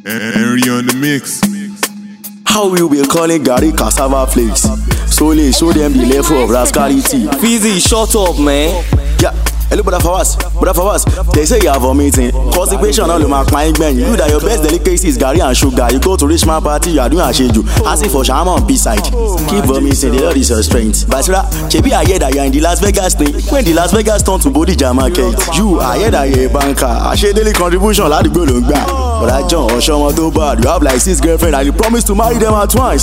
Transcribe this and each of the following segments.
Henry on the mix. How we be calling Gary cassava flakes? Solely show them the level of rascality. Fizzy, shut up, man. Yeah. Hello, brother Fawaz. They say you are vomiting. Constipation all my client ben. You that your best delicacy is Gary and sugar. You go to rich man party, you are doing a sheju. Asking for shawarma on B-side. Keep vomiting, the Lord is your strength. But Chebi, I hear that you are in the Las Vegas thing. When the Las Vegas turn to Bodija market, you I hear that you are a banker. I share daily contribution like the girl on back. But I John or Shoma too bad. You have like 6 girlfriends and you promise to marry them at once.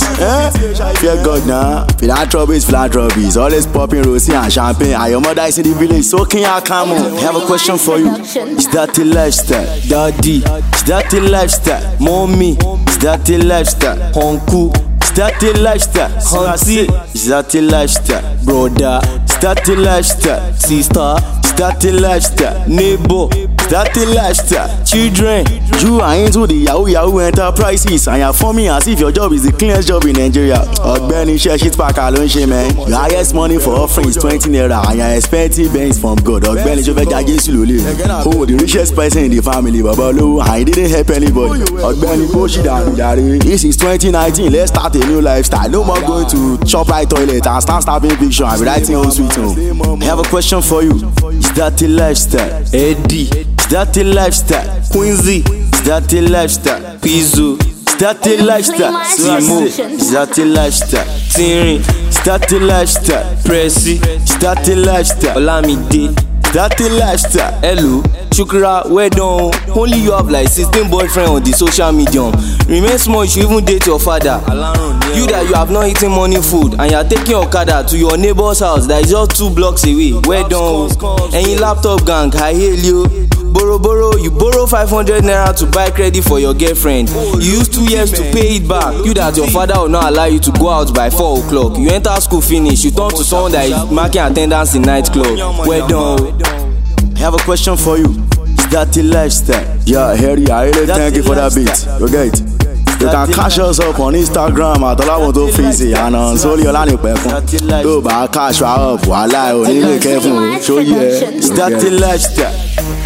Fear God now. Philanthropy. Always popping rosy and champagne. And your mother is in the village soaking her camel. I have a question for you. Is that the lifestyle? Daddy, is that the lifestyle? Mommy, is that the lifestyle? Honku, is that the lifestyle? Auntie, is that the lifestyle? Brother, is that the lifestyle? Sister, is that the lifestyle? Neighbor, is that the lifestyle? Children, you are into the Yahoo enterprises and you're forming as if your job is the cleanest job in Nigeria. Ogbeni share shit pack alone, man. Your highest money for offering is 20 naira and you're expecting banks from God. Ogbeni Jove Jage Sulole. Who the richest person in the family, Babalo, and he didn't help anybody. Ogbeni Boshida Dari. This is 2019. Let's start a new lifestyle. No more going to chop like toilet and start stabbing picture and be writing home sweet home. I have a question for you. Is that the lifestyle? Eddie, is that the lifestyle? Quincy, is that the lifestyle? Pizzo, is that the lifestyle? Simo, is that the lifestyle? Tinrin, is that the lifestyle? Pressy, is that the lifestyle? Olamide, is that the lifestyle? Hello, Shukra, well done. Only you have like 16 boyfriends on the social medium. Remain small, you should even date your father. You that you have not eaten morning food and you are taking Okada to your neighbor's house that is just 2 blocks away. Well done. And your laptop gang, I hail you. Borrow, you borrow 500 naira to buy credit for your girlfriend. You use 2 years to pay it back. You that your father will not allow you to go out by 4 o'clock. You enter school finish, you turn to someone that is marking attendance in nightclub. Well done. I have a question for you. Is that the lifestyle? Yeah, Harry, I really thank you for that beat. You get it? You can catch us up on Instagram at Olawoto Fizzy and on Solely Olani Pekun. Go back, cash you up. Wala, you need to be careful. Show you. Is that the lifestyle?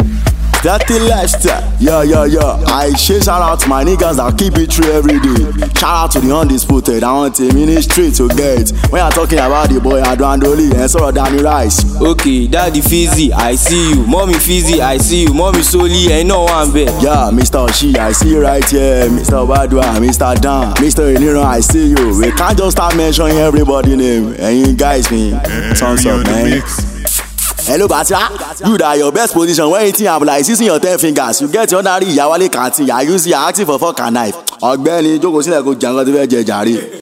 That the lifestyle, yeah. I shout out to my niggas that keep it true every day. Shout out to the undisputed. I want a ministry to get. When you're talking about the boy Adwandoli and sort of Danny Rice. Okay, Daddy Fizzy, I see you. Mommy Fizzy, I see you. Mommy Solely, and no one bet. Yeah, Mr. Oshi, I see you right here. Mr. Badua, Mr. Dan, Mr. Eniro, I see you. We can't just start mentioning everybody's name. And you guys, sons of man. Hello, Batia. You that your best position when you have like 16 or 10 fingers. You get your ordinary Yawale canteen. You use your active for fork and knife. Ogbeni, Joko Sile go jango to be jejari.